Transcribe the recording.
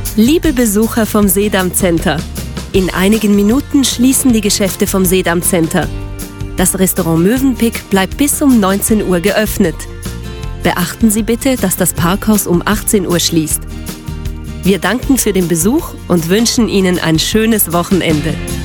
Liebe Besucher vom Seedamm Center, in einigen Minuten schließen die Geschäfte vom Seedamm Center. Das Restaurant Mövenpick bleibt bis um 19 Uhr geöffnet. Beachten Sie bitte, dass das Parkhaus um 18 Uhr schließt. Wir danken für den Besuch und wünschen Ihnen ein schönes Wochenende.